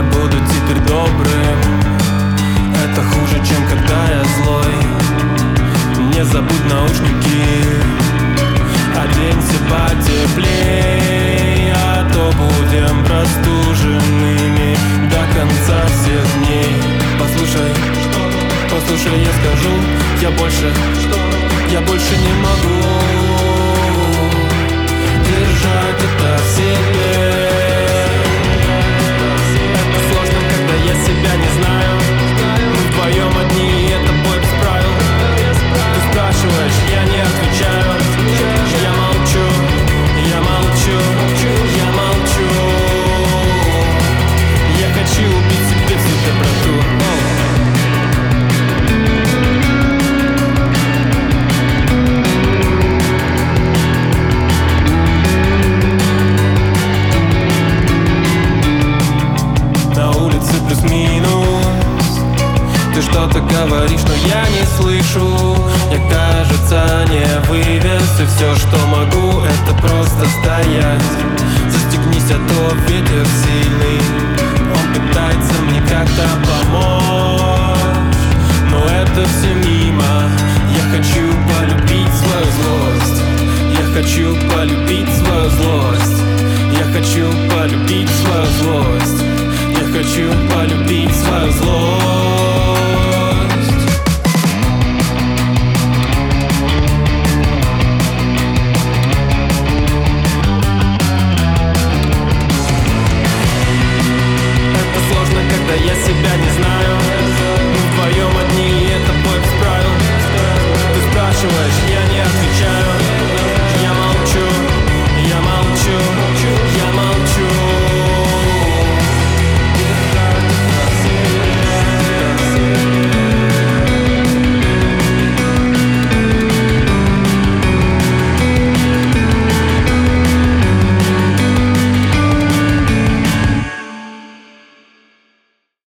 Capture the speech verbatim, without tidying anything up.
я буду теперь добрым. Это хуже, чем когда я злой. Не забудь наушники, оденься потеплей, а то будем простуженными до конца всех дней. Послушай, послушай, я скажу, я больше, я больше не могу держать это в себе. Это сложно, когда я себя не знаю. Мы вдвоем одни, и это бой без правил. Ты спрашиваешь, я не отвечаю. Я молчу, я молчу, я молчу. Я хочу убить себе всю доброту. Плюс-минус, ты что-то говоришь, но я не слышу. Я, кажется, не вывез, и все, что могу, это просто стоять. Застегнись, а то ветер сильный, он пытается мне как-то помочь, но это все мимо. Я хочу полюбить свою злость, я хочу полюбить свою злость, я хочу полюбить свою злость, я хочу полюбить свою злость.